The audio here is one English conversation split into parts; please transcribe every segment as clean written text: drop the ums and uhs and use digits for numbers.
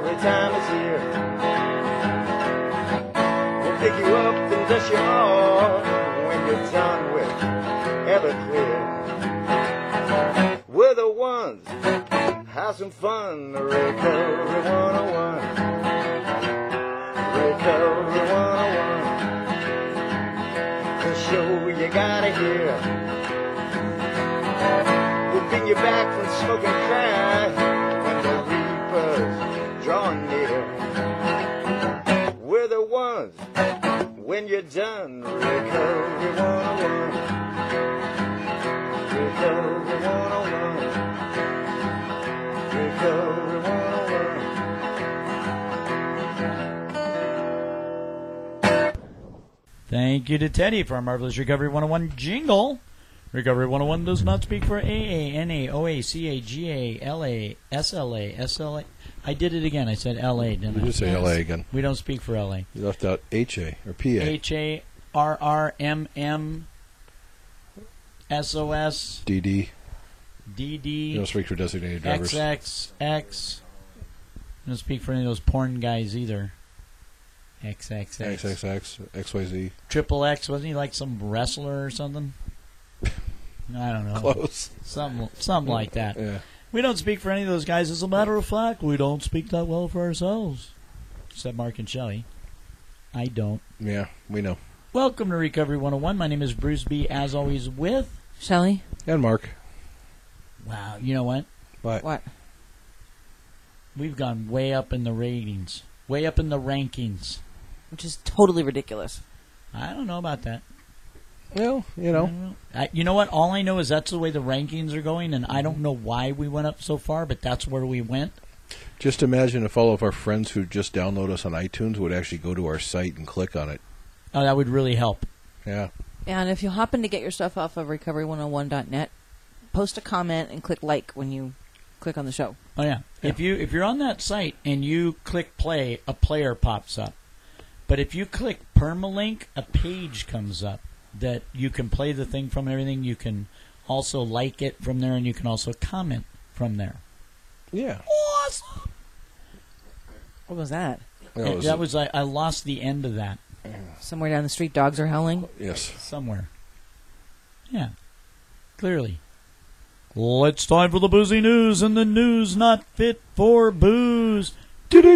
every time it's here. We'll pick you up and dust you off when you're done with Everclear. We're the ones, have some fun, Recovery 101. Recovery 101. The show you gotta hear. We'll bring you back from smoking crack when the reaper's drawing near. We're the ones, when you're done, Recovery 101. Recovery 101. Recovery 101. Thank you to Teddy for our marvelous Recovery 101 jingle. Recovery 101 does not speak for AA, NA, OA, CA, GA, LA, SLA, SLA. I did it again. I said LA, didn't I? You did say LA again. We don't speak for LA. You left out HA or PA. HARRMM, SOS, DD. DD. You don't speak for designated drivers. XXX. You don't speak for any of those porn guys either. XXX. XXX, XYZ. Triple X, wasn't he like some wrestler or something? I don't know. Close. Something like that. Yeah. We don't speak for any of those guys. As a matter of fact, we don't speak that well for ourselves. Except Mark and Shelley. I don't. Yeah, we know. Welcome to Recovery 101. My name is Bruce B. As always with Shelley. And Mark. Wow, you know what? What? We've gone way up in the ratings. Way up in the rankings. Which is totally ridiculous. I don't know about that. Well, you know. You know what? All I know is that's the way the rankings are going, and I don't know why we went up so far, but that's where we went. Just imagine if all of our friends who just download us on iTunes would actually go to our site and click on it. Oh, that would really help. Yeah. And if you happen to get your stuff off of recovery101.net, post a comment and click like when you click on the show. Oh, yeah. If you're on that site and you click play, a player pops up. But if you click permalink, a page comes up that you can play the thing from everything. You can also like it from there, and you can also comment from there. Yeah. Awesome. What was that? I lost the end of that. Somewhere down the street, dogs are howling? Yes. Somewhere. Yeah. Clearly. Well, it's time for the boozy news, and the news not fit for booze. By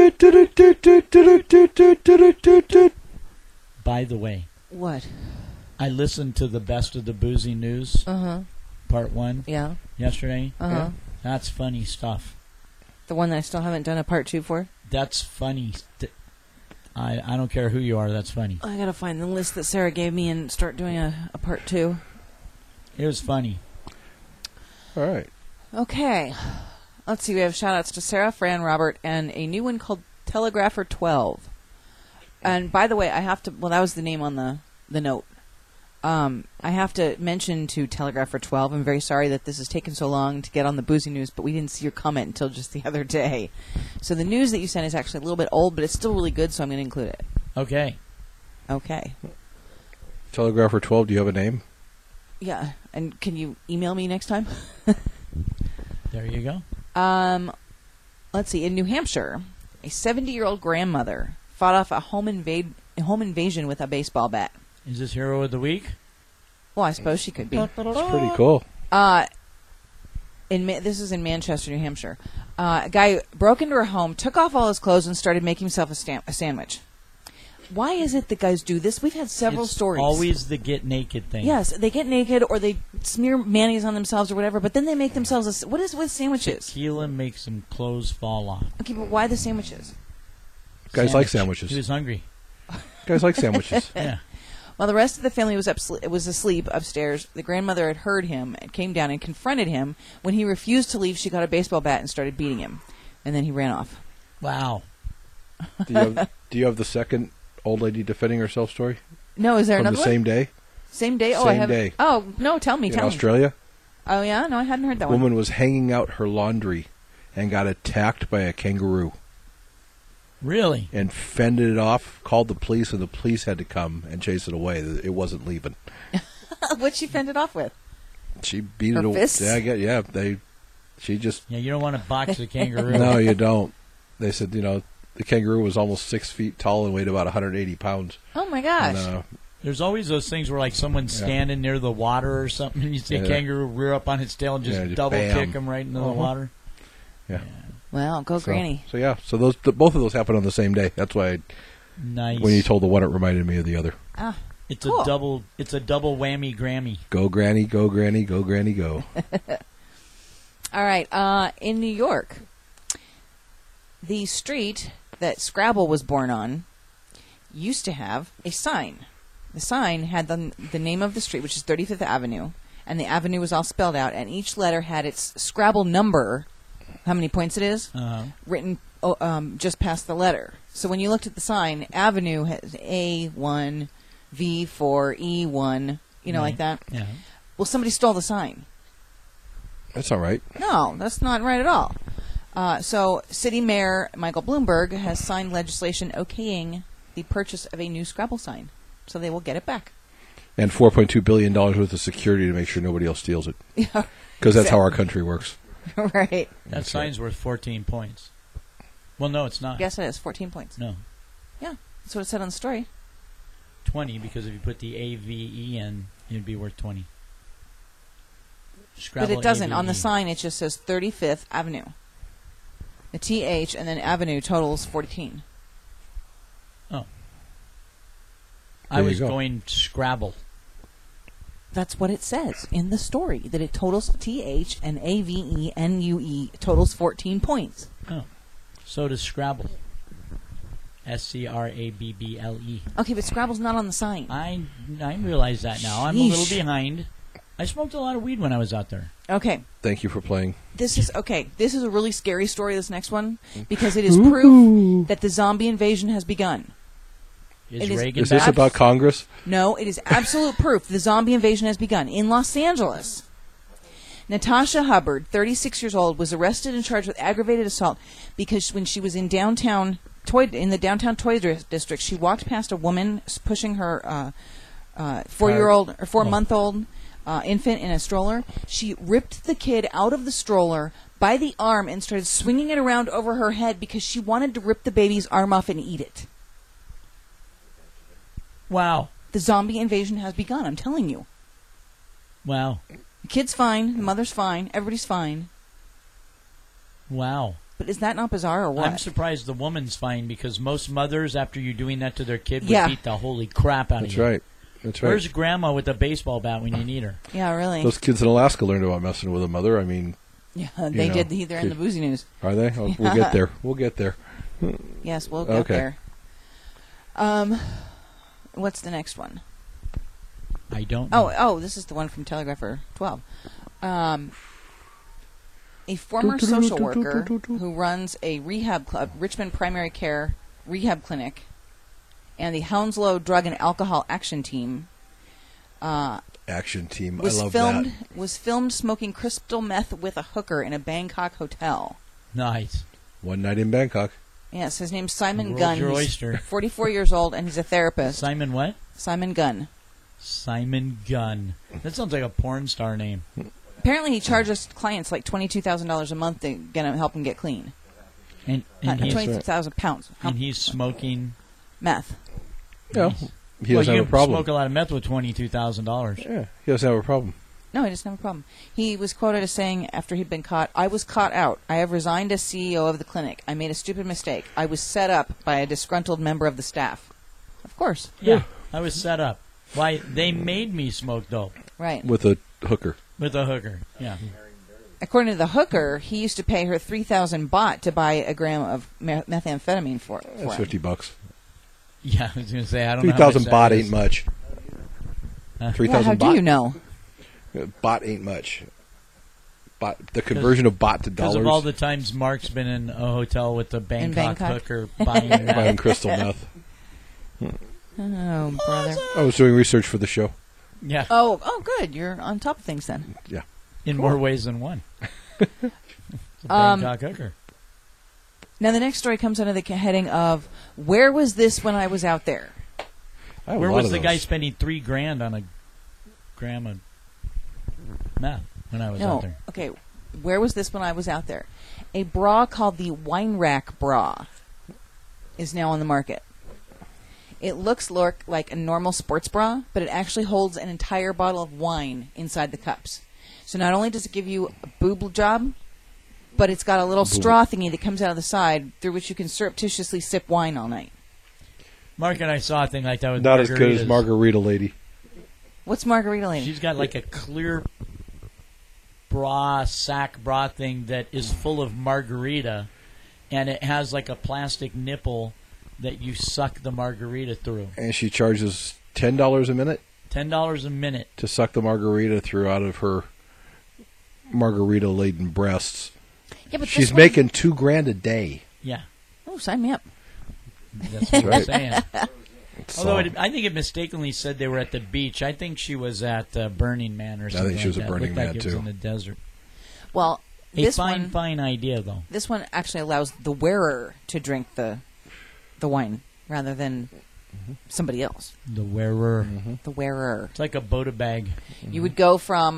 the way. What? I listened to the Best of the Boozy News, Part 1, yesterday. Uh-huh. That's funny stuff. The one that I still haven't done a part 2 for? That's funny. I don't care who you are, that's funny. I gotta find the list that Sarah gave me and start doing a part 2. It was funny. All right. Okay. Let's see, we have shout-outs to Sarah, Fran, Robert, and a new one called Telegrapher 12. And by the way, I have to... Well, that was the name on the note. I have to mention to Telegrapher 12, I'm very sorry that this has taken so long to get on the boozy news, but we didn't see your comment until just the other day. So the news that you sent is actually a little bit old, but it's still really good, so I'm going to include it. Okay. Okay. Telegrapher 12, do you have a name? Yeah, and can you email me next time? There you go. Let's see. In New Hampshire, a 70-year-old grandmother fought off a home invasion with a baseball bat. Is this Hero of the Week? Well, I suppose she could be. That's pretty cool. This is in Manchester, New Hampshire. A guy broke into her home, took off all his clothes, and started making himself a sandwich. Why is it that guys do this? We've had several stories. Always the get naked thing. Yes, they get naked or they smear mayonnaise on themselves or whatever, but then they make themselves what is with sandwiches? Tequila makes some clothes fall off. Okay, but why the sandwiches? Guys like sandwiches. He was hungry. Guys like sandwiches. Yeah. While the rest of the family was asleep upstairs, the grandmother had heard him and came down and confronted him. When he refused to leave, she got a baseball bat and started beating him. And then he ran off. Wow. Do you have the second old lady defending herself story? No, is there From another the one? same day? Same day? Oh, Same I have. day. Oh, no, tell me. In Australia? Oh, yeah? No, I hadn't heard that one. Woman was hanging out her laundry and got attacked by a kangaroo. Really? And fended it off, called the police, and the police had to come and chase it away. It wasn't leaving. What'd she fend it off with? She beat Her it away. fists? Yeah, she just... Yeah, you don't want to box a kangaroo. No, you don't. They said, the kangaroo was almost 6 feet tall and weighed about 180 pounds. Oh my gosh. And, There's always those things where like someone's standing near the water or something, and you see a kangaroo rear up on its tail and just double bam. kick him right into the water. Yeah. Well, go Granny. So those both of those happened on the same day. That's why Nice. when you told the one, it reminded me of the other. Ah, It's cool. a double. It's a double whammy Grammy. Go Granny, go Granny, go Granny, go. All right. In New York, the street that Scrabble was born on used to have a sign. The sign had the name of the street, which is 35th Avenue, and the avenue was all spelled out, and each letter had its Scrabble number, how many points it is, written just past the letter. So when you looked at the sign, Avenue has A1, V4, E1, like that. Yeah. Well, somebody stole the sign. That's all right. No, that's not right at all. So City Mayor Michael Bloomberg has signed legislation okaying the purchase of a new Scrabble sign. So they will get it back. And $4.2 billion worth of security to make sure nobody else steals it. Yeah, Because that's how our country works. right. That sign's worth 14 points. Well, no, it's not. Guess it is 14 points. No, Yeah, that's what it said on the story. 20 because if you put the AVE in, it'd be worth 20. Scrabble But it doesn't. AVE. On the sign, it just says 35th Avenue. The TH and then Avenue totals 14. Oh. There I you was go. going Scrabble. That's what it says in the story, that it totals TH and AVENUE totals 14 points. Oh. So does Scrabble. SCRABBLE. Okay, but Scrabble's not on the sign. I realize that now. I'm a little Sheesh. behind. I smoked a lot of weed when I was out there. Okay. Thank you for playing. This is a really scary story, this next one, because it is proof that the zombie invasion has begun. Is It is- Reagan Is this back? about Congress? No, it is absolute proof the zombie invasion has begun in Los Angeles. Natasha Hubbard, 36 years old, was arrested and charged with aggravated assault because when she was in the downtown toy district, she walked past a woman pushing her 4-year-old or 4-month-old infant in a stroller. She ripped the kid out of the stroller by the arm and started swinging it around over her head because she wanted to rip the baby's arm off and eat it. Wow. The zombie invasion has begun, I'm telling you. Wow. The kid's fine, the mother's fine, everybody's fine. Wow. But is that not bizarre or what? I'm surprised the woman's fine because most mothers, after you doing that to their kid, would Yeah. beat the holy crap out That's of you. right. That's right. Where's Grandma with a baseball bat when you need her? Yeah, really. Those kids in Alaska learned about messing with a mother. I mean, Yeah, they know, did. They're in the boozy news. are they? Oh, we'll get there. We'll get there. Yes, we'll get Okay. there. What's the next one? I don't know. Oh, this is the one from Telegrapher 12. A former social worker who runs a rehab club, Richmond Primary Care Rehab Clinic, and the Hounslow Drug and Alcohol Action Team Action team. was I love filmed that. was filmed smoking crystal meth with a hooker in a Bangkok hotel. Nice. One night in Bangkok. Yes, his name's Simon World's Gunn. your He's oyster. 44 years old, and he's a therapist. Simon what? Simon Gunn. Simon Gunn. That sounds like a porn star name. Apparently, he charges clients like $22,000 a month to help him get clean. And he's 22,000 pounds. and he's smoking. Meth. Yeah. Nice. He Well, doesn't you have a problem. smoke a lot of meth with $22,000. Yeah, he doesn't have a problem. No, he doesn't have a problem. He was quoted as saying after he'd been caught, "I was caught out. I have resigned as CEO of the clinic. I made a stupid mistake. I was set up by a disgruntled member of the staff." Of course. Yeah, I was set up. Why they made me smoke dope Right. With a hooker. with a hooker. Yeah. According to the hooker, he used to pay her 3,000 baht to buy a gram of methamphetamine for That's him. $50. Yeah, I was going to say I don't know. 3,000 how baht much that ain't is. much. Huh? 3,000 how baht. do you know? Baht ain't much. The conversion of baht to Because dollars. of all the times Mark's been in a hotel with the Bangkok Bangkok? hooker buying buying that. crystal meth. Oh, brother. I was doing research for the show. Yeah, Oh, good. You're on top of things then. Yeah. in more ways than one. The Bangkok hooker. Now, the next story comes under the heading of, "Where was this when I was out there?" I have a Where lot was of the those. guy spending $3,000 on a gram of meth when I was out there? Okay. where was this when I was out there? A bra called the Wine Rack bra is now on the market. It looks like a normal sports bra, but it actually holds an entire bottle of wine inside the cups. So not only does it give you a boob job, but it's got a little straw thingy that comes out of the side through which you can surreptitiously sip wine all night. Mark and I saw a thing like that with Not as good as margaritas. Margarita Lady. What's Margarita Lady? She's got like a clear bra, sack bra thing that is full of margarita, and it has like a plastic nipple that you suck the margarita through. And she charges $10 a minute $10 a minute. to suck the margarita through out of her margarita-laden breasts. Yeah, but She's this making $2,000 a day. Yeah, one, oh, sign me up. that's what I'm Right. saying. It's Although all- I think it mistakenly said they were at the beach. I think she was at Burning Man or I something. think she was like at that. Burning Looked like Man, it was too. in the desert. Well, A this fine idea, though. This one actually allows the wearer to drink the wine rather than somebody else. The wearer. The wearer. It's like a Boda bag. You would go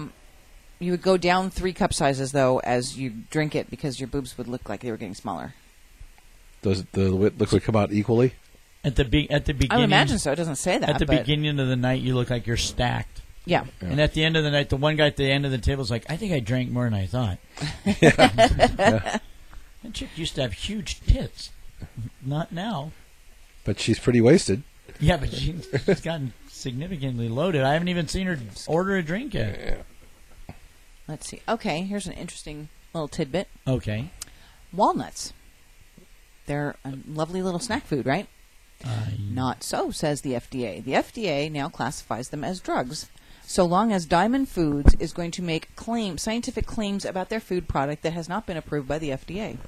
down 3 cup sizes though as you drink it because your boobs would look like they were getting smaller. Does the liquid come out equally? At the beginning. I would imagine so. It doesn't say that. At the but beginning of the night, you look like you're stacked. yeah. Yeah. And at the end of the night, the one guy at the end of the table is like, I think I drank more than I thought. That chick used to have huge tits. Not now. But she's pretty wasted. Yeah, but she's gotten significantly loaded. I haven't even seen her order a drink yet. Let's see. Okay, here's an interesting little tidbit. Okay. Walnuts. They're a lovely little snack food, right? Not so, says the FDA. The FDA now classifies them as drugs, so long as Diamond Foods is going to make scientific claims about their food product that has not been approved by the FDA.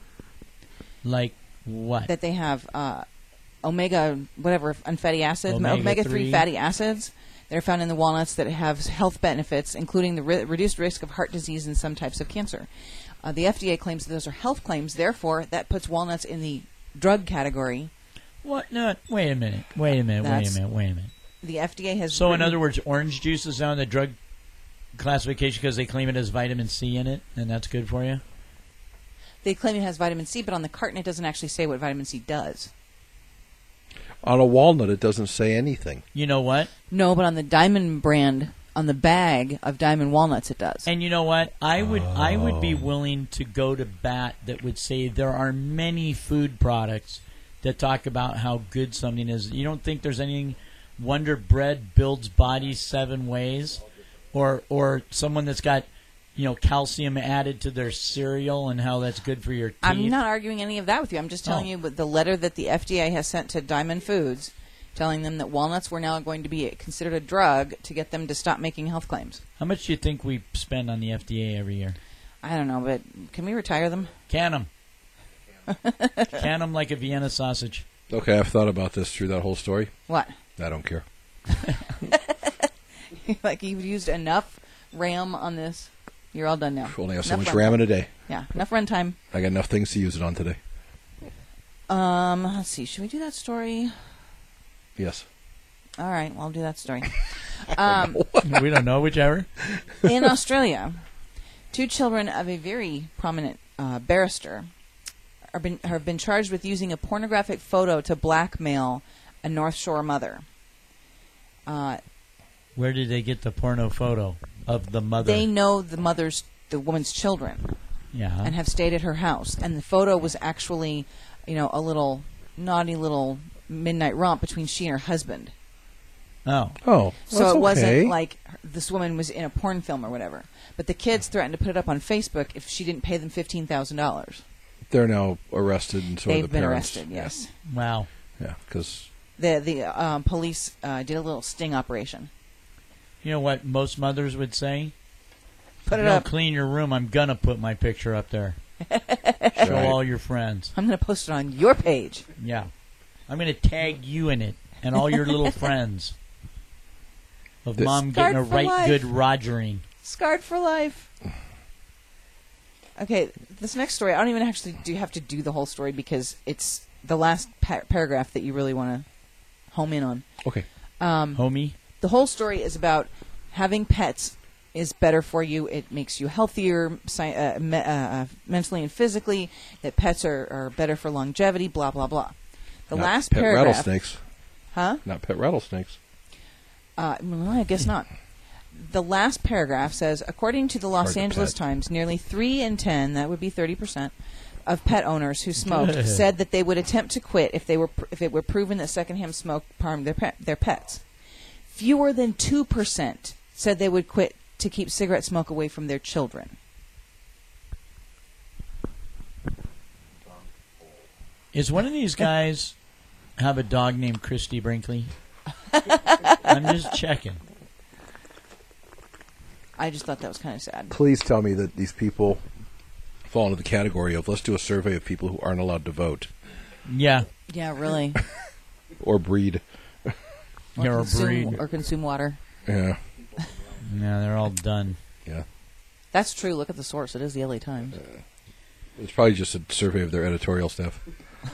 Like what? That they have omega, whatever, unfatty acids, Omega-3 omega-3 fatty acids that are found in the walnuts that have health benefits, including the reduced risk of heart disease and some types of cancer. The FDA claims that those are health claims, therefore that puts walnuts in the drug category. What? No, wait a minute. That's- The FDA has... So, in written- other words, orange juice is on the drug classification because they claim it has vitamin C in it, and that's good for you? They claim it has vitamin C, but on the carton it doesn't actually say what vitamin C does. On a walnut, it doesn't say anything. You know what? No, but on the Diamond brand, on the bag of Diamond walnuts, it does. And you know what? I would be willing to go to bat that would say there are many food products that talk about how good something is. You don't think there's anything Wonder Bread builds bodies 7 ways, or someone that's got calcium added to their cereal and how that's good for your teeth? I'm not arguing any of that with you. I'm just telling you with the letter that the FDA has sent to Diamond Foods, telling them that walnuts were now going to be considered a drug to get them to stop making health claims. How much do you think we spend on the FDA every year? I don't know, but can we retire them? Can them. Can them like a Vienna sausage. Okay, I've thought about this through that whole story. What? I don't care. Like you've used enough RAM on this. You're all done now. Only have so Enough much runtime. RAM in a day. Yeah, enough runtime. I got enough things to use it on today. Let's see. Should we do that story? Yes. All right, well, I'll do that story. We don't know, whichever. In Australia, 2 children of a very prominent barrister have been charged with using a pornographic photo to blackmail a North Shore mother. Where did they get the porno photo of the mother? They know the woman's children Yeah. and have stayed at her house. And the photo was actually, a little naughty little midnight romp between she and her husband. Oh. Oh, So that's it wasn't okay. like this woman was in a porn film or whatever. But the kids threatened to put it up on Facebook if she didn't pay them $15,000. They're now arrested, and so are They've the been parents. arrested, yes. Wow. Yeah, because The police did a little sting operation. You know what most mothers would say? Put it You don't up. clean your room, I'm going to put my picture up there. Show all your friends. I'm going to post it on your page. Yeah. I'm going to tag you in it and all your little friends of This- mom getting a Scarred for right life. good rogering. Scarred for life. Okay, this next story, I don't even actually have to do the whole story because it's the last paragraph that you really want to home in on. okay, Homie? The whole story is about having pets is better for you. It makes you healthier mentally and physically. That pets are better for longevity, blah, blah, blah. The Not last pet paragraph... rattlesnakes. Huh? Not pet rattlesnakes. Well, I guess not. The last paragraph says, according to the Los Hard to Angeles pet. Times, nearly 3 in 10, that would be 30%, of pet owners who smoked said that they would attempt to quit if it were proven that secondhand smoke harmed their pets. Fewer than 2% said they would quit to keep cigarette smoke away from their children. Is one of these guys have a dog named Christy Brinkley? I'm just checking. I just thought that was kind of sad. Please tell me that these people fall into the category of let's do a survey of people who aren't allowed to vote Yeah. Yeah, really. or breed. Or breed. Or consume water. Yeah. Yeah, they're all done. Yeah. That's true. Look at the source. It is the LA Times. It's probably just a survey of their editorial staff.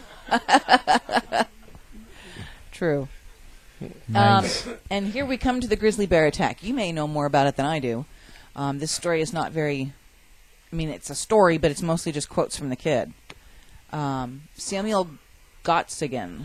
True. Nice. And here we come to the grizzly bear attack. You may know more about it than I do. This story is not very... I mean, it's a story, but it's mostly just quotes from the kid. Samuel Gottsagen.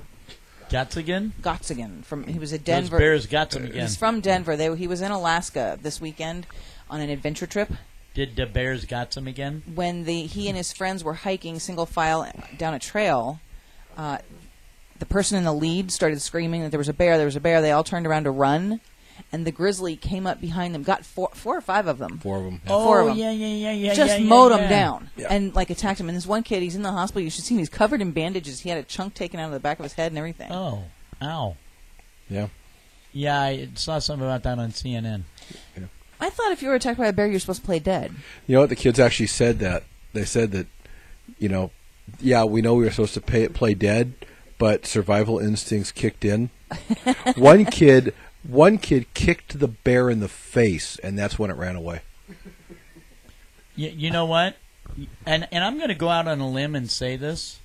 Gotzigan? He was a Those Denver... bears got them again. He's from Denver. He was in Alaska this weekend on an adventure trip. Did the bears got them again? When he and his friends were hiking single file down a trail, the person in the lead started screaming that there was a bear. They all turned around to run, and the grizzly came up behind them, got four or five of them. 4 of them. Oh, Four of them. yeah. Just mowed yeah. them down Yeah. and attacked him. And this one kid, he's in the hospital. You should see him. He's covered in bandages. He had a chunk taken out of the back of his head and everything. Oh, ow. Yeah. Yeah, I saw something about that on CNN. I thought if you were attacked by a bear, you're supposed to play dead. You know what? The kids actually said that. They said that, we know we were supposed to play dead, but survival instincts kicked in. One kid kicked the bear in the face, and that's when it ran away. You know what? And I'm going to go out on a limb and say this.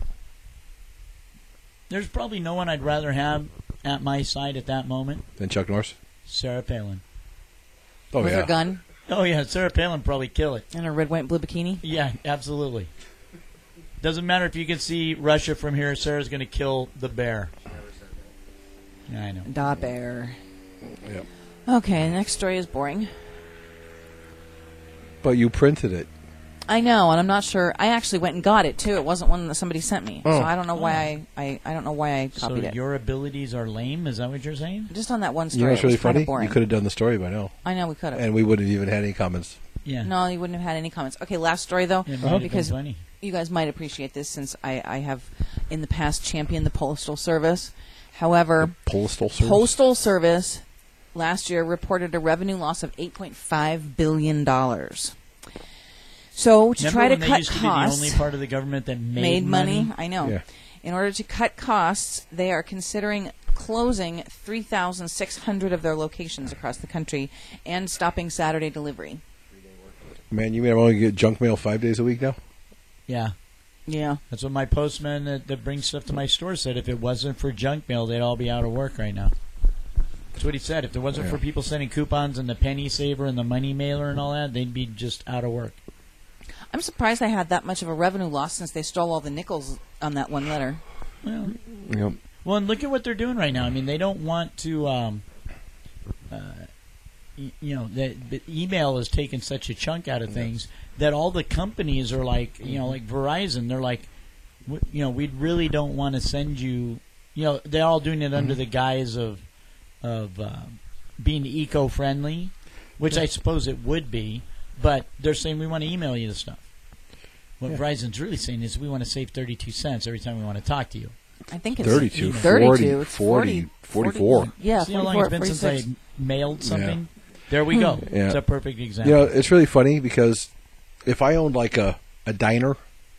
There's probably no one I'd rather have at my side at that moment. Then Chuck Norris? Sarah Palin. Oh, With yeah. her gun Oh, yeah, Sarah Palin probably kill it. and her red, white, and blue bikini. Yeah, absolutely. Doesn't matter if you can see Russia from here, Sarah's going to kill the bear. Yeah, I know. Da bear. Yep. Okay, the next story is boring. But you printed it. I know, and I'm not sure. I actually went and got it too. It wasn't one that somebody sent me, Oh. so I don't know why I don't know why I copied So it. your abilities are lame? Is that what you're saying? Just on that one You story, know what's it was really kind funny? of boring. You could have done the story by now. I know we could have. And we wouldn't have even had any comments. Yeah. No, you wouldn't have had any comments. Okay, last story though, It might have been because funny. you guys might appreciate this since I have in the past championed the Postal Service. However, Postal Service. Postal Service last year reported a revenue loss of $8.5 billion. So to Remember try to when they cut used to costs, be the only part of the government that made money. I know. Yeah. In order to cut costs, they are considering closing 3,600 of their locations across the country and stopping Saturday delivery. Man, you mean I'm only get junk mail 5 days a week now? Yeah. Yeah. That's what my postman that brings stuff to my store said. If it wasn't for junk mail, they'd all be out of work right now. That's what he said. If it wasn't for people sending coupons and the penny saver and the money mailer and all that, they'd be just out of work. I'm surprised they had that much of a revenue loss since they stole all the nickels on that one letter. Well, Yep. Well, and look at what they're doing right now. I mean, they don't want to, the email is taking such a chunk out of things that all the companies are like, like Verizon, they're like, we really don't want to send you, they're all doing it under the guise of being eco-friendly, which I suppose it would be, but they're saying we want to email you the stuff. What Verizon's really saying is we want to save 32 cents every time we want to talk to you. I think it's 32, 32, 40, 44. Yeah, See how long 44, it's been 46. since I mailed something? There we go. Yeah. It's a perfect example. It's really funny because if I owned like a diner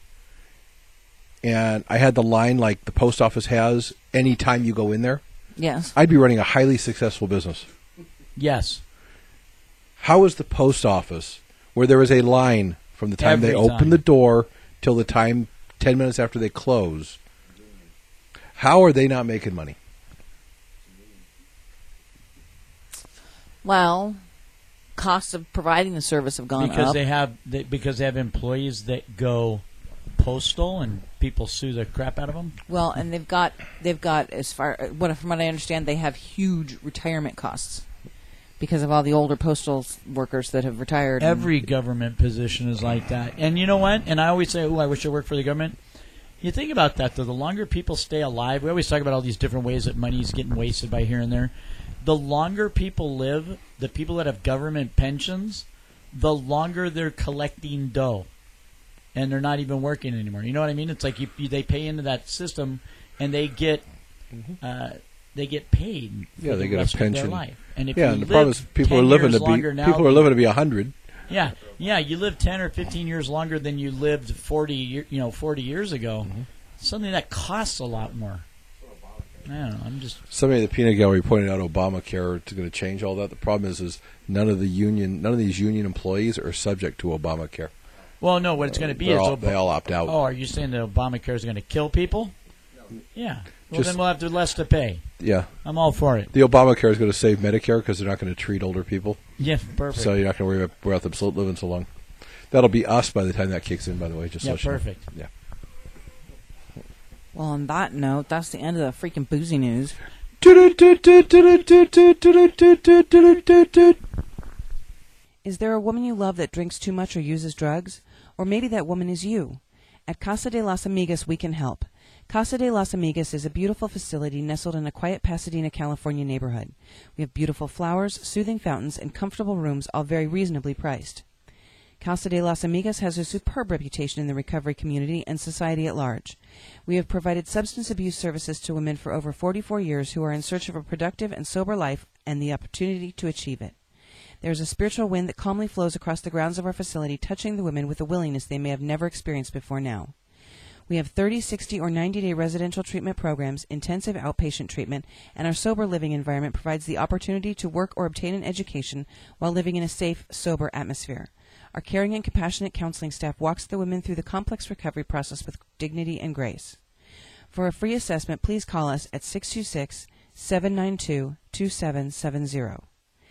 and I had the line like the post office has anytime you go in there, Yes. I'd be running a highly successful business. Yes. How is the post office, where there is a line from the time they Every open time. the door till the time 10 minutes after they close, how are they not making money? Well, costs of providing the service have gone because up. they have employees that go postal and people sue the crap out of them. Well, and they've got from what I understand, they have huge retirement costs because of all the older postal workers that have retired. Every government position is like that. And you know what? And I always say, I wish I worked for the government. You think about that, though. The longer people stay alive, we always talk about all these different ways that money is getting wasted by here and there. The longer people live, the people that have government pensions, the longer they're collecting dough. And they're not even working anymore. You know what I mean? It's like they pay into that system, and they get paid. Yeah, for they the get rest a pension. Of their life. And if Yeah, you and the live problem is people 10 are living years to be longer now people are living to be 100. Yeah, you live 10 or 15 years longer than you lived 40 years ago. Mm-hmm. Something that costs a lot more. I don't know. Somebody at the peanut gallery pointed out Obamacare is going to change all that. The problem is none of these union employees are subject to Obamacare. Well, no, what it's going to be They is all opt out. Oh, are you saying that Obamacare is going to kill people? Yeah. Well, Just- then we'll have less to pay. Yeah, I'm all for it. the Obamacare is going to save Medicare because they're not going to treat older people, Yeah, perfect. so you're not going to worry about them living so long. That'll be us by the time that kicks in. By the way, just yeah, so you know. perfect. Yeah. Well, on that note, that's the end of the freaking boozy news. Is there a woman you love that drinks too much or uses drugs? Or maybe that woman is you. At Casa de las Amigas, we can help. Casa de las Amigas is a beautiful facility nestled in a quiet Pasadena, California neighborhood. We have beautiful flowers, soothing fountains, and comfortable rooms, all very reasonably priced. Casa de las Amigas has a superb reputation in the recovery community and society at large. We have provided substance abuse services to women for over 44 years who are in search of a productive and sober life and the opportunity to achieve it. There is a spiritual wind that calmly flows across the grounds of our facility, touching the women with a willingness they may have never experienced before now. We have 30, 60, or 90-day residential treatment programs, intensive outpatient treatment, and our sober living environment provides the opportunity to work or obtain an education while living in a safe, sober atmosphere. Our caring and compassionate counseling staff walks the women through the complex recovery process with dignity and grace. For a free assessment, please call us at 626-792-2770.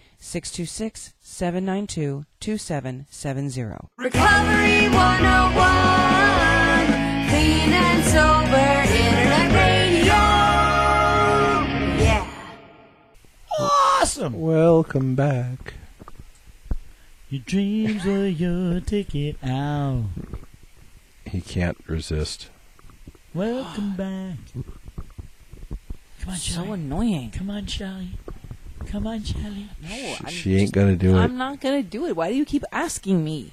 626-792-2770. Recovery 101, clean and sober internet radio. Yeah. Awesome. Welcome back. Your dreams are your ticket out. He can't resist. Welcome back. Come on, So Shelly. annoying. Come on, Shelly. Come on, Shelly. No, She ain't gonna do it. I'm not going to do it. Why do you keep asking me?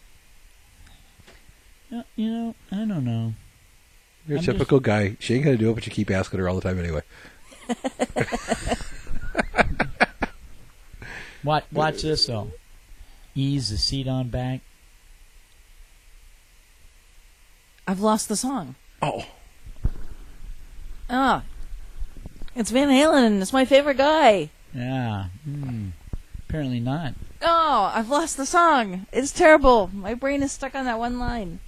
I don't know. You're a I'm typical guy. She ain't gonna do it, but you keep asking her all the time anyway. Watch this, though. Ease the seat on back. I've lost the song. Oh, It's Van Halen. It's my favorite guy. Yeah. Apparently not. Oh, I've lost the song. It's terrible. My brain is stuck on that one line.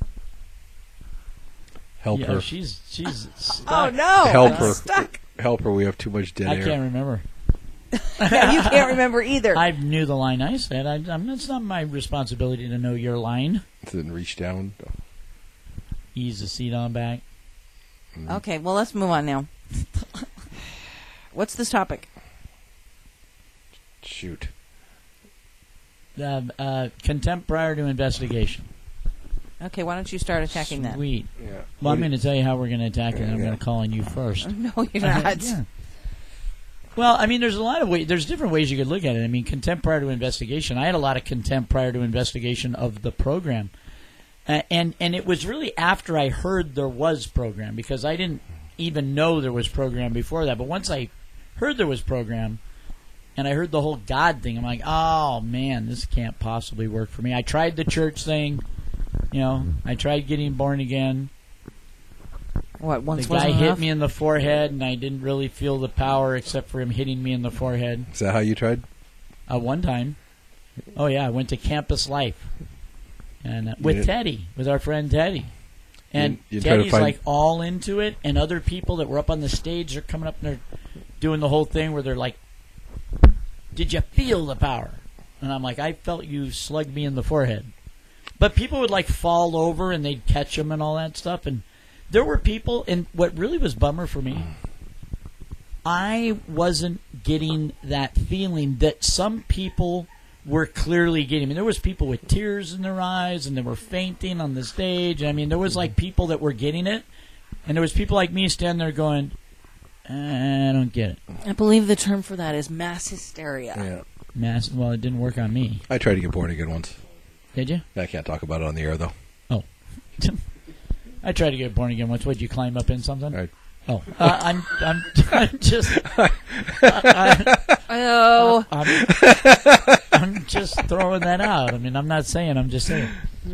help Yeah, her. she's stuck. Oh, no. Help I'm her. stuck. Help her. We have too much dead I air. can't remember. Yeah, you can't remember either. I knew the line I said. It's not my responsibility to know your line. Then reach down. Ease the seat on back. Okay, well, let's move on now. What's this topic? Shoot. Contempt prior to investigation. Okay, why don't you start attacking that? Sweet. Yeah. Well, I'm going to tell you how we're going to attack it. And I'm Yeah. going to call on you first. No, you're not. Yeah. Well, I mean, there's a lot of ways. There's different ways you could look at it. I mean, contempt prior to investigation. I had a lot of contempt prior to investigation of the program, and it was really after I heard there was program, because I didn't even know there was program before that. But once I heard there was program, and I heard the whole God thing, I'm like, oh man, this can't possibly work for me. I tried the church thing, I tried getting born again. What, once The guy wasn't hit enough? me in the forehead, and I didn't really feel the power except for him hitting me in the forehead. Is that how you tried? One time. Oh, yeah, I went to Campus Life and with Teddy, with our friend Teddy. And You try to Teddy's find- like all into it, and other people that were up on the stage are coming up and they're doing the whole thing where they're like, did you feel the power? And I'm like, I felt you slug me in the forehead. But people would, like, fall over and they'd catch them and all that stuff. And there were people, and what really was bummer for me, I wasn't getting that feeling that some people were clearly getting. I mean, there was people with tears in their eyes, and they were fainting on the stage. I mean, there was, like, people that were getting it. And there was people like me standing there going, I don't get it. I believe the term for that is mass hysteria. Yeah. Well, it didn't work on me. I tried to get born again once. Did you? I can't talk about it on the air, though. Oh. I tried to get born again once. Would you climb up in something? Right. Oh. I'm just... Oh. I'm just throwing that out. I mean, I'm not saying, I'm just saying.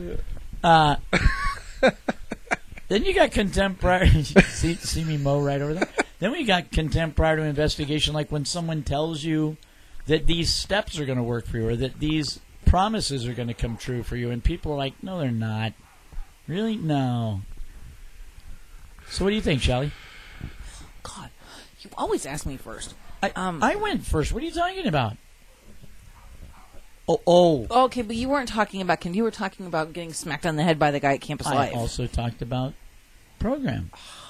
Then you got contempt prior. See me mow right over there? Then we got contempt prior to investigation, like when someone tells you that these steps are going to work for you or that these promises are going to come true for you, and people are like, no, they're not. Really? No. So what do you think, Shelley? God, you always ask me first. I went first. What are you talking about? Oh. Okay, but you weren't talking about... You were talking about getting smacked on the head by the guy at Campus I Live. also talked about program.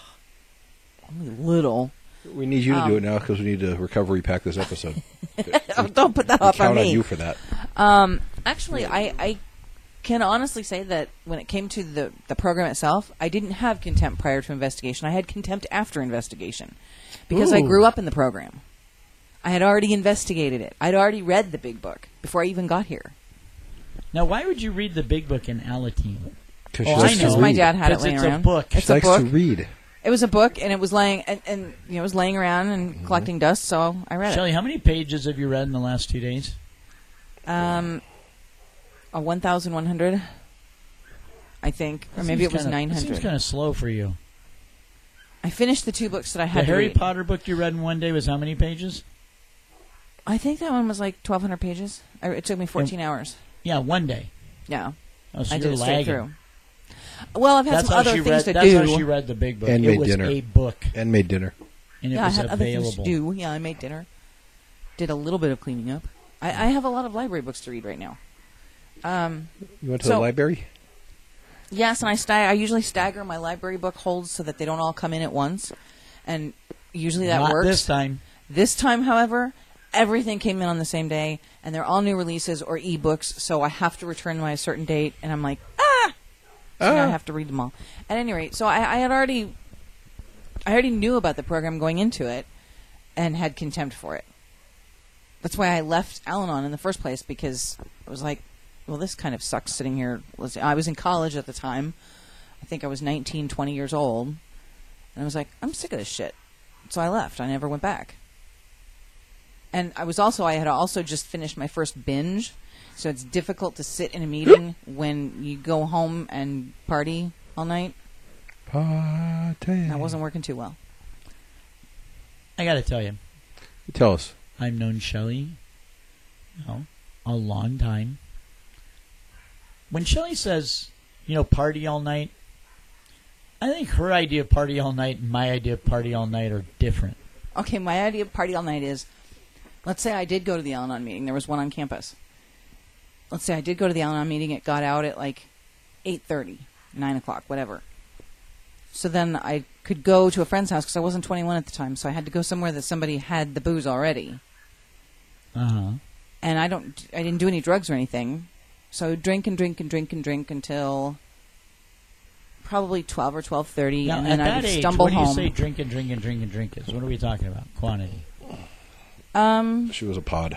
Only a little. We need you to do it now because we need to recovery pack this episode. Don't put that off on Count me. on you for that. Actually, I can honestly say that when it came to the program itself, I didn't have contempt prior to investigation. I had contempt after investigation because I Ooh. grew up in the program. I had already investigated it. I'd already read the big book before I even got here. Now, why would you read the big book in Alateen? Because Oh, she I likes know. to My read. dad had it 'Cause laying it's around. a book. It's She a likes book. to read. It was a book, and it was laying and it was laying around and collecting dust. So I read Shelley, how many pages have you read in the last 2 days? it. A 1,100, I think, or maybe it was It 900. seems kind of slow for you. I finished the 2 books that I The had to Harry read. Potter book you read in 1 day was how many pages? I think that one was like 1,200 pages. It took me 14 hours. Yeah, 1 day. Yeah, Oh, so I you're did it straight lagging. through. Well, I've had That's some how other she things read. to That's do. how she read the big book. And it made was dinner. a book, And made dinner. and it Yeah, I was had other things to available. do. Yeah, I made dinner. Did a little bit of cleaning up. I have a lot of library books to read right now. You went to the library? Yes, and I usually stagger my library book holds so that they don't all come in at once, and usually that Not works. this time. This time, however, everything came in on the same day, and they're all new releases or ebooks, so I have to return them by a certain date, and I'm like, so now I have to read them all. At any rate, so I already knew about the program going into it, and had contempt for it. That's why I left Al-Anon in the first place, because I was like, well, this kind of sucks sitting here. I was in college at the time. I think I was 19, 20 years old. And I was like, I'm sick of this shit. So I left. I never went back. And I had also just finished my first binge. So it's difficult to sit in a meeting when you go home and party all night. Party. That wasn't working too well. I got to tell you, Tell us. I've known Shelley a long time. When Shelley says, party all night, I think her idea of party all night and my idea of party all night are different. Okay, my idea of party all night is, let's say I did go to the Al-Anon meeting. There was one on campus. Let's say I did go to the Al-Anon meeting. It got out at like 8:30, 9 o'clock, whatever. So then I could go to a friend's house because I wasn't 21 at the time, so I had to go somewhere that somebody had the booze already. Uh-huh. And I didn't do any drugs or anything. So I would drink and drink and drink and drink until probably 12 or 12:30, Now, and at then I that would age, stumble what do you home. say drink and drink and drink and drink is? What are we talking about? Quantity. She was a pod.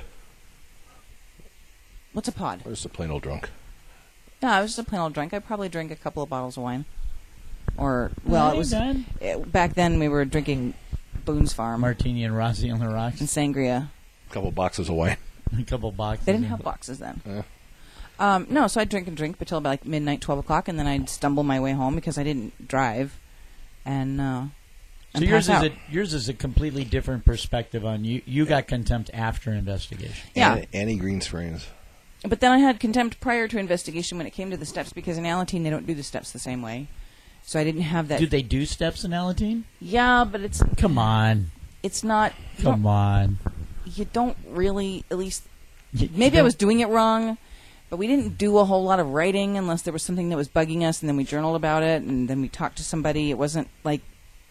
What's a pod? Or just a plain old drunk. No, I was just a plain old drunk. I probably drank a couple of bottles of wine. Or, well, it was back then we were drinking Boone's Farm Martini and Rossi on the rocks. and sangria. A couple boxes of wine. A couple boxes. They didn't have boxes then. Yeah. No, so I'd drink and drink until about like midnight, 12 o'clock, and then I'd stumble my way home because I didn't drive. And So yours is a completely different perspective on you. You got contempt after investigation. Yeah. Annie Greensprings. But then I had contempt prior to investigation when it came to the steps because in Alateen they don't do the steps the same way. So I didn't have that. Do they do steps in Alateen? Yeah, but it's Come on. not. Come on. You don't really, at least maybe I was doing it wrong, but we didn't do a whole lot of writing unless there was something that was bugging us, and then we journaled about it, and then we talked to somebody. It wasn't like,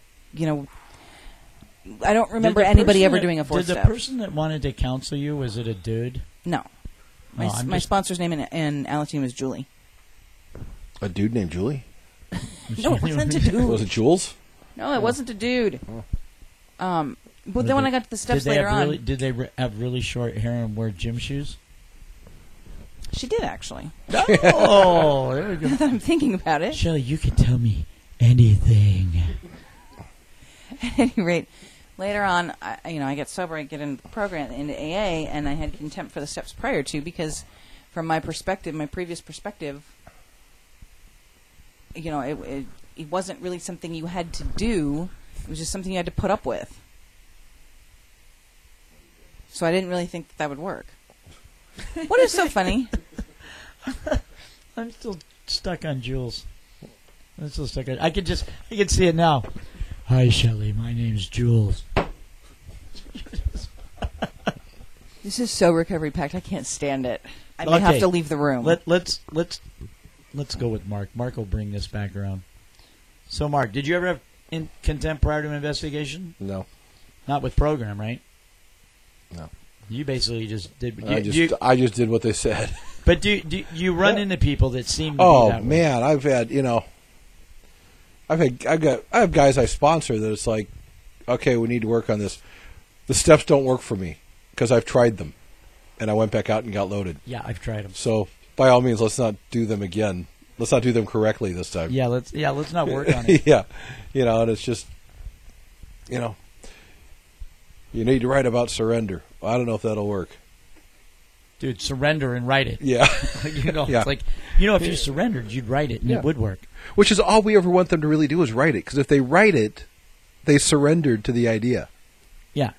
I don't remember anybody ever doing a fourth step. Did the person that wanted to counsel you, was it a dude? No. My sponsor's name in Alateen was Julie. A dude named Julie? No, it wasn't a dude. Was it Jules? No, it wasn't a dude. But then when I got to the steps later on... Did they have really short hair and wear gym shoes? She did, actually. Oh, there we go. Now that I'm thinking about it. Shelley, you can tell me anything. At any rate, later on, I get sober, I get into the program, into AA, and I had contempt for the steps prior to, because from my perspective, my previous perspective, it wasn't really something you had to do. It was just something you had to put up with. So I didn't really think that would work. What is so funny? I'm still stuck on Jules. I can see it now. Hi, Shelley. My name's Jules. This is so recovery packed. I can't stand it. I may have to leave the room. Let's go with Mark. Mark will bring this back around. So, Mark, did you ever have contempt prior to investigation? No. Not with program, right? No. You basically just did. I just did what they said. But do you run into people that seem to be that way? Man, I've had I have guys I sponsor that it's like, okay, we need to work on this. The steps don't work for me because I've tried them, and I went back out and got loaded. Yeah, I've tried them. So by all means, let's not do them again. Let's not do them correctly this time. Yeah, let's not work on it. Yeah, and it's just, you need to write about surrender. I don't know if that'll work. Dude, surrender and write it. Yeah. It's like, if you surrendered, you'd write it, and it would work. Which is all we ever want them to really do is write it. Because if they write it, they surrendered to the idea. Yeah.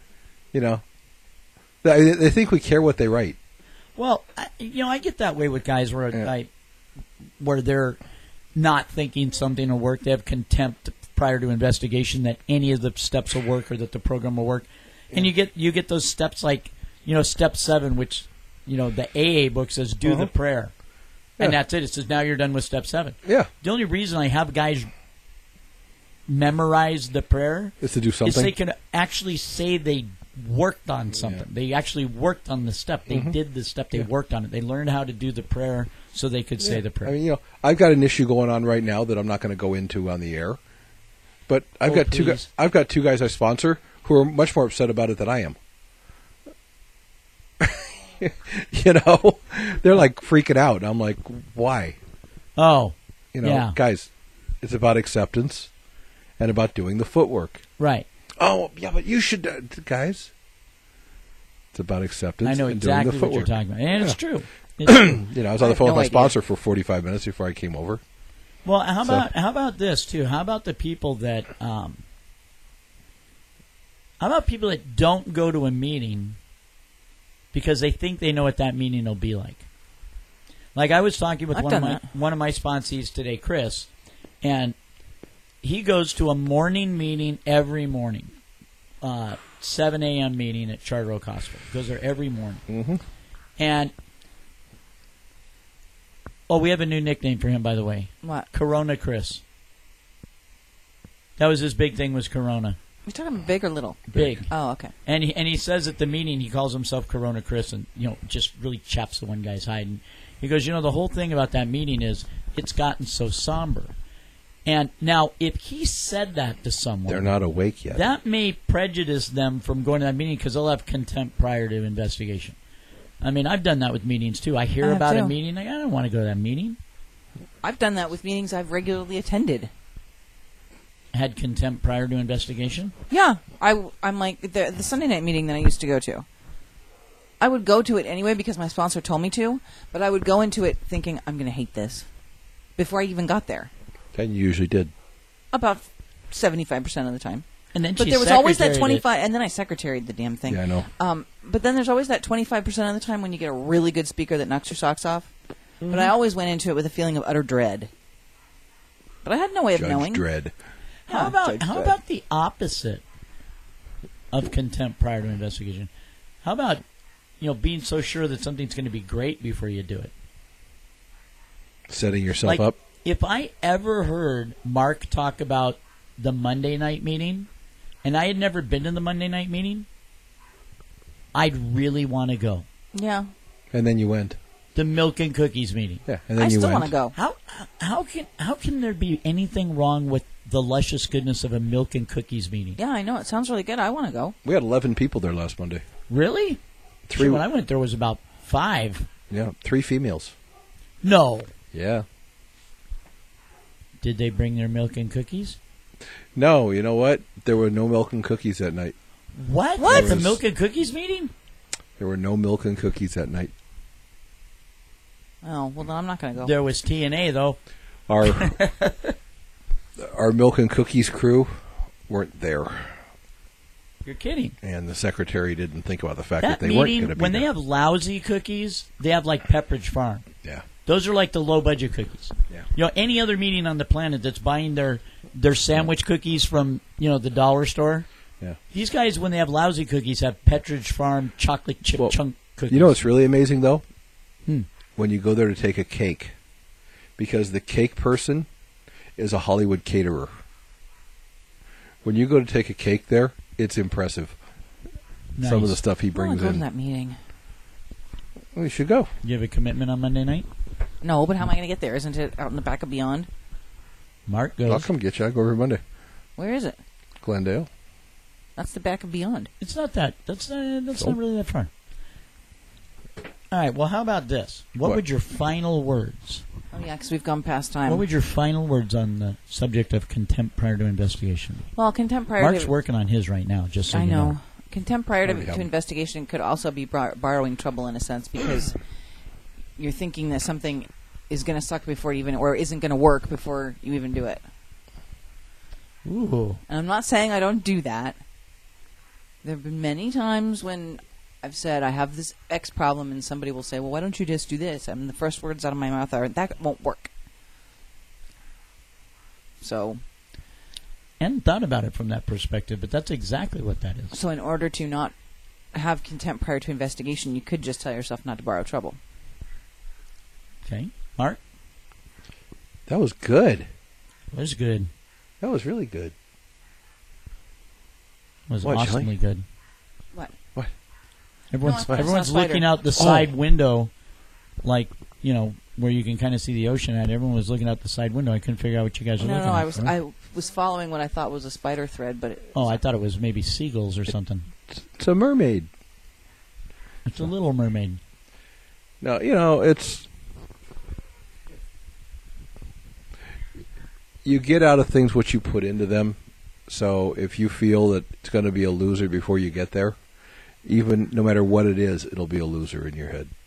They think we care what they write. Well, I get that way with guys where they're not thinking something will work. They have contempt prior to investigation that any of the steps will work or that the program will work. And you get those steps like, step 7, which, the AA book says do the prayer. And that's it. It says now you're done with step 7. Yeah. The only reason I have guys memorize the prayer is to do something. Is they can actually say they worked on something. Yeah. They actually worked on the step. They did the step. They worked on it. They learned how to do the prayer so they could say the prayer. I mean, I've got an issue going on right now that I'm not going to go into on the air. But I've got two guys I sponsor who are much more upset about it than I am. They're like freaking out. I'm like, why? Oh, guys, it's about acceptance and about doing the footwork. Right. Oh, yeah, but you should, guys. It's about acceptance. I know and exactly doing the footwork. what you're talking about, and it's true. I was on the phone with my sponsor for 45 minutes before I came over. Well, how about this too? How about the people that don't go to a meeting because they think they know what that meeting will be like? Like I was talking with one of my sponsees today, Chris, and he goes to a morning meeting every morning, 7 a.m. meeting at Charter Oak Hospital. Goes there every morning, and we have a new nickname for him, by the way. What? Corona Chris. That was his big thing, was Corona. You're talking big or little? Big. Oh, okay. And he says at the meeting he calls himself Corona Chris, and just really chaps the one guy's hide. And he goes, the whole thing about that meeting is it's gotten so somber. And now, if he said that to someone, they're not awake yet. That may prejudice them from going to that meeting because they'll have contempt prior to investigation. I mean, I've done that with meetings too. I hear about a meeting, like, I don't want to go to that meeting. I've done that with meetings I've regularly attended. Had contempt prior to investigation? Yeah. I'm like, the Sunday night meeting that I used to go to, I would go to it anyway because my sponsor told me to, but I would go into it thinking, I'm going to hate this, before I even got there. And you usually did. About 75% of the time. And then but there was always that 25%, and then I secretaried the damn thing. Yeah, I know. But then there's always that 25% of the time when you get a really good speaker that knocks your socks off. Mm-hmm. But I always went into it with a feeling of utter dread. But I had no way of knowing. Dread. How about the opposite of contempt prior to investigation? How about being so sure that something's going to be great before you do it. Setting yourself Like, up. if I ever heard Mark talk about the Monday night meeting, and I had never been to the Monday night meeting, I'd really want to go. Yeah. And then you went. The Milk and Cookies meeting. Yeah, and then I you still went. want to go. How can there be anything wrong with the luscious goodness of a Milk and Cookies meeting? Yeah, I know. It sounds really good. I want to go. We had 11 people there last Monday. Really? Three. Sure, when I went there was about 5. Yeah, 3 females. No. Yeah. Did they bring their milk and cookies? No, you know what? There were no milk and cookies that night. What? What? The Milk and Cookies meeting? There were no milk and cookies that night. Oh, well, then I'm not going to go. There was TNA, though. Our milk and cookies crew weren't there. You're kidding. And the secretary didn't think about the fact that, That they weren't meeting, going to be when there. they have lousy cookies, they have like Pepperidge Farm. Yeah. Those are like the low-budget cookies. Yeah. Any other meeting on the planet that's buying their sandwich cookies from, the dollar store, Yeah. these guys, when they have lousy cookies, have Pepperidge Farm chocolate chip Well, chunk cookies. You know what's really amazing, though? Hmm. When you go there to take a cake. Because the cake person is a Hollywood caterer. When you go to take a cake there, it's impressive. Nice. Some of the stuff he I want brings to go to in. that meeting. Well, you should go. You have a commitment on Monday night? No, but how am I going to get there? Isn't it out in the back of Beyond? Mark goes. I'll come get you. I'll go every Monday. Where is it? Glendale. That's the back of Beyond. It's not that. That's So? not really that far. All right. Well, how about this? What What? would your final words? Oh, yeah, because we've gone past time. What would your final words on the subject of contempt prior to investigation? Well, contempt prior Mark's to... working on his right now, just so I you know. Contempt prior Oh, yeah. to investigation could also be borrowing trouble in a sense because you're thinking that something is going to suck before you even, or isn't going to work before you even do it. Ooh. And I'm not saying I don't do that. There have been many times when I've said I have this X problem, and somebody will say, "Well, why don't you just do this?" And the first words out of my mouth are, "That won't work." So, Hadn't thought about it from that perspective, but that's exactly what that is. in order to not have contempt prior to investigation, you could just tell yourself not to borrow trouble. Okay. Mark? That was good. It was good. That was really good. It was What, awesomely good. What? What? Everyone's No, I saw a everyone's spider. looking out the side window, like, where you can kind of see the ocean at. Everyone was looking out the side window. I couldn't figure out what you guys were No, looking no, at. I was following what I thought was a spider thread, but I thought it was maybe seagulls or something. It's a mermaid. It's a little mermaid. No, it's... You get out of things what you put into them. So if you feel that it's going to be a loser before you get there, even no matter what it is, it'll be a loser in your head.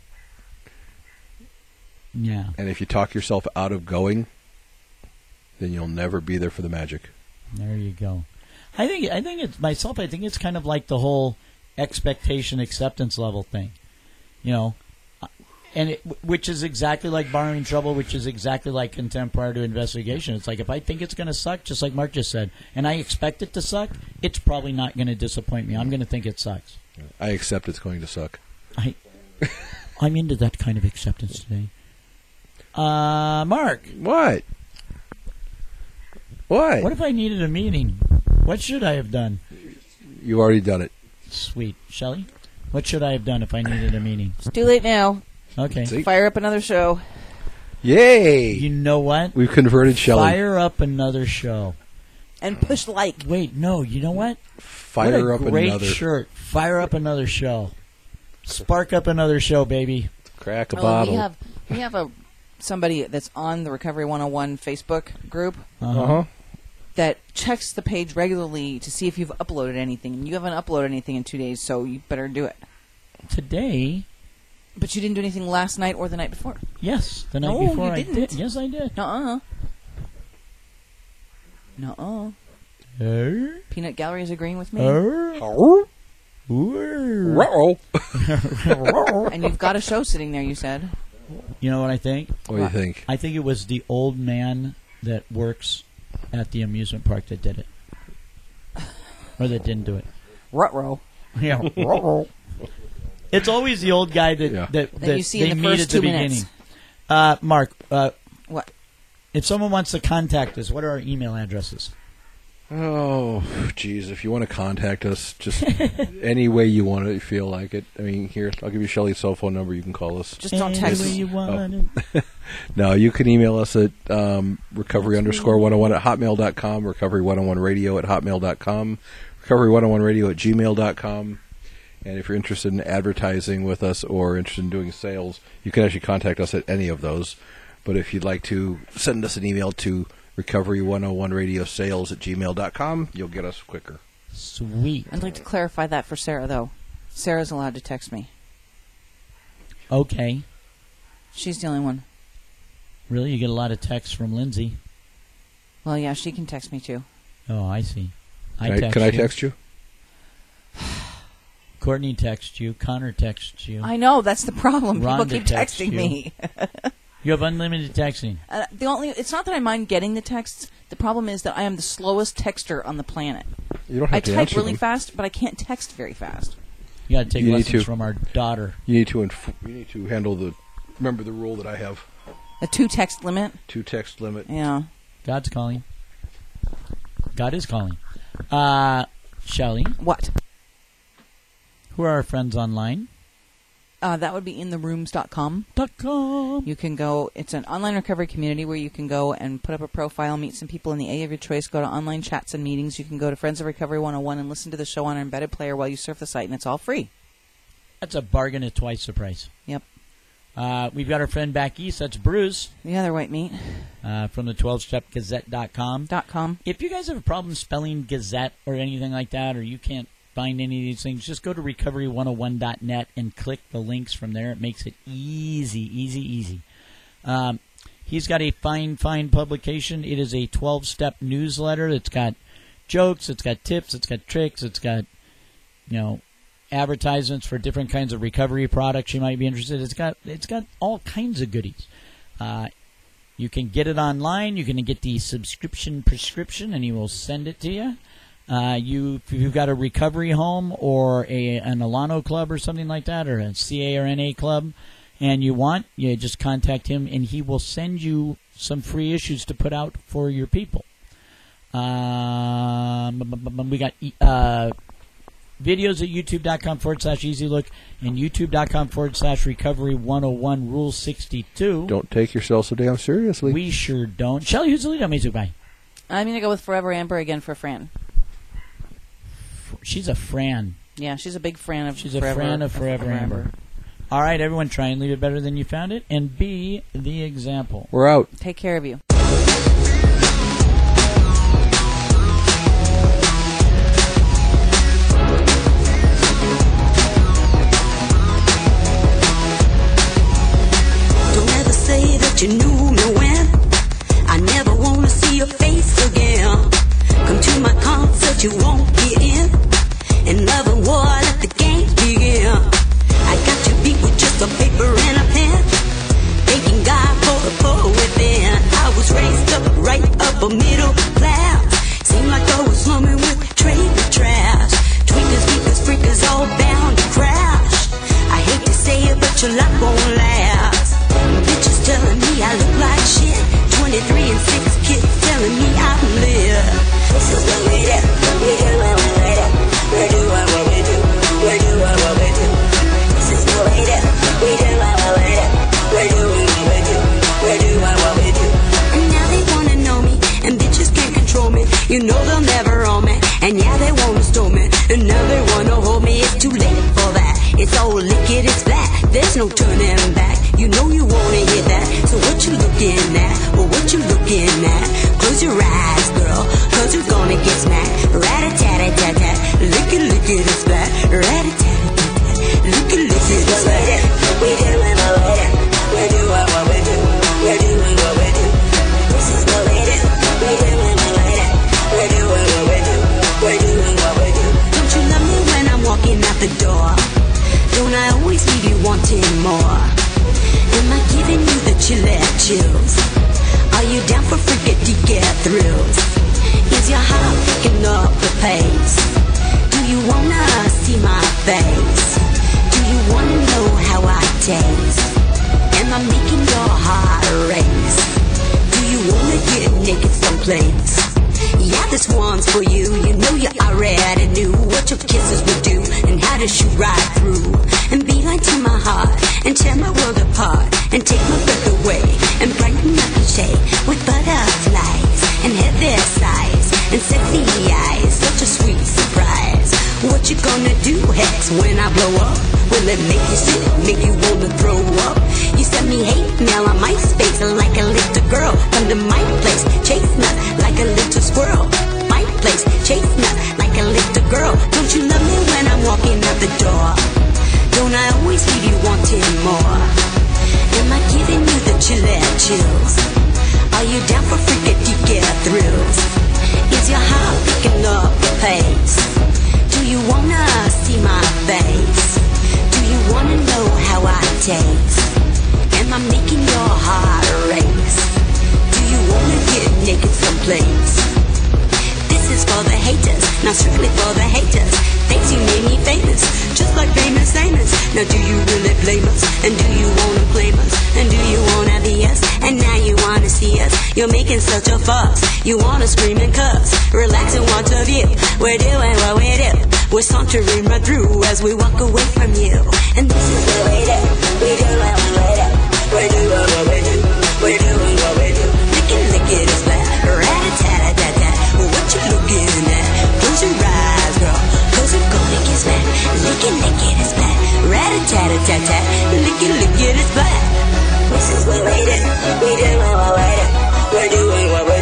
Yeah. And if you talk yourself out of going, then you'll never be there for the magic. There you go. I think it's kind of like the whole expectation acceptance level thing, and which is exactly like borrowing trouble, which is exactly like contempt prior to investigation. It's like if I think it's going to suck, just like Mark just said, and I expect it to suck, it's probably not going to disappoint me. I'm going to think it sucks. I accept it's going to suck. I'm into that kind of acceptance today. Mark, What? What? what if I needed a meeting? What should I have done? You've already done it. Sweet. Shelley, what should I have done if I needed a meeting? it's too late now. Okay. See? Fire up another show. Yay! You know what? We've converted Shelley. Fire up another show. And push like. Wait, no. You know what? Fire what up a great another. shirt. Fire up another show. Spark up another show, baby. Crack a Oh, bottle. we have somebody that's on the Recovery 101 Facebook group Uh-huh. that checks the page regularly to see if you've uploaded anything. And you haven't uploaded anything in 2 days, so you better do it. Today, But you didn't do anything last night or the night before. yes, the night No, before you I didn't. did. Yes, I did. Nuh-uh. Nuh-uh. Peanut Gallery is agreeing with me. Uh-oh. And you've got a show sitting there, you said. You know what I think? What do you think? I think it was the old man that works at the amusement park that did it. Or that didn't do it. Ruh-roh. Yeah. It's always the old guy that Yeah. that you see they in the meet first at the 2 minutes. beginning. Mark, What? if someone wants to contact us, what are our email addresses? Oh, geez. If you want to contact us, just any way you want it, you feel like it. I mean, here, I'll give you Shelly's cell phone number. You can call us. Just don't Any text way us. you want it. No, you can email us at recovery_101 at hotmail.com, recovery101radio at hotmail.com, recovery101radio at gmail.com. And if you're interested in advertising with us or interested in doing sales, you can actually contact us at any of those. But if you'd like to send us an email to recovery101radiosales at gmail.com, you'll get us quicker. Sweet. I'd like to clarify that for Sarah, though. Sarah's allowed to text me. Okay. She's the only one. Really? You get a lot of texts from Lindsay. Well, yeah, she can text me, too. Oh, I see. Can I text you? Courtney texts you. Connor texts you. I know, that's the problem. People Rhonda keep texts texting you. me. You have unlimited texting. It's not that I mind getting the texts. The problem is that I am the slowest texter on the planet. You don't have I to type answer really them. fast, but I can't text very fast. You got to take You need lessons to. from our daughter. You need to handle the. Remember the rule that I have: A 2-text limit? 2 text limit. Yeah. God's calling. God is calling. Shelley, What? who are our friends online? That would be intherooms.com. .com. You can go, it's an online recovery community where you can go and put up a profile, meet some people in the AA of your choice, go to online chats and meetings. You can go to Friends of Recovery 101 and listen to the show on our embedded player while you surf the site, and it's all free. That's a bargain at twice the price. Yep. We've got our friend back east. That's Bruce The other white meat. from the 12stepgazette.com. .com. If you guys have a problem spelling Gazette or anything like that, or you can't find any of these things, just go to recovery101.net and click the links from there. It makes it easy. He's got a fine publication. It is a 12-step newsletter. It's got jokes, it's got tips, it's got tricks, it's got, advertisements for different kinds of recovery products you might be interested in. It's got all kinds of goodies. You can get it online. You can get the prescription, and he will send it to you. If you've got a recovery home or an Alano club or something like that, or a CA or NA club, and you just contact him, and he will send you some free issues to put out for your people. We got videos at youtube.com/easylook and youtube.com/recovery101 rule 62. Don't take yourself so damn seriously. We sure don't. Shelly, who's the lead on Music By? I'm going to go with Forever Amber again for Fran. She's a Fran. Yeah, she's a big fan of She's a Forever, fan of Forever Amber. All right, everyone, try and leave it better than you found it, and be the example. We're out. Take care of you. Don't ever say that you knew me when I never wanna see your face again. Come to my concert, you won't get in. In love and war, let the games begin. I got you beat with just a paper and a pen, thanking God for the poor within. I was raised up right upper middle class. Seemed like I was slumming with trailer trash. Tweakers, geekers, freakers, all bound to crash. I hate to say it, but your life won't last. Bitches telling me I look like shit. 23 and 6 kids telling me I'm lit. This is what we do. We do what we do. We do what we do. We do what we do. This is what we do. We do what we do. We do what we do. We do what we do. And now they wanna know me, and bitches can't control me. You know they'll never own me, and yeah they wanna stone me, and now they wanna hold me. It's too late for that. It's all liquid, it's flat. There's no turning back. You know you wanna hit that. So what you looking at? Well, what you looking at? Close your eyes, girl, cause you're gonna get smacked. Rat-a-tat-a-tat-tat. Lick it, it's flat. Rat-a-tat-a-tat-tat. Lick it, it's flat. We do what we do. We do what we do. We do what we do. This is what we do. We do what we do. We do what we do. We do what we do. Don't you love me when I'm walking out the door? Don't I always leave you wanting more? Am I giving you the chills? Are you down for forget to get thrills? Is your heart picking up the pace? Do you wanna see my face? Do you wanna Know you already knew what your kisses would do and how to shoot right through and be like to my heart and tear my world apart and take my breath away and brighten up each day with butterflies and heavy sighs and sexy eyes. Such a sweet surprise. What you gonna do, Hex, when I blow up? Will it make you sick, make you wanna throw up? You send me hate mail on MySpace like a little girl. Come to my place, chestnut like a little squirrel. My place, chestnut like a little girl. Don't you love me when I'm walking out the door? Don't I always leave you wanting more? Am I giving you the chills? Are you down for freaking deep get thrills? Is your heart picking up the pace? Do you wanna see my face? Do you wanna know how I taste? Am I making your heart race? Do you wanna get naked someplace? This is for the haters, not strictly for the haters. Thanks, you made me famous, just like famous Amos. Now do you really blame us? And do you wanna claim us? And do you wanna be us? And now you wanna see us? You're making such a fuss. You wanna scream and cuss. Relax and watch a view. We're doing what we do. We're sauntering right through as we walk away from you. And this is what we do. We do what we do. We do what we do. We do what we do. Lick it is bad. Rat-a-tat-a-tat-tat. What you looking at? Close your eyes, girl. Cause we're gonna get smacked. Lick it is bad. Rat-a-tat-a-tat-tat. Lick it is bad. This is what we do. We do what we do. We're doing what we do.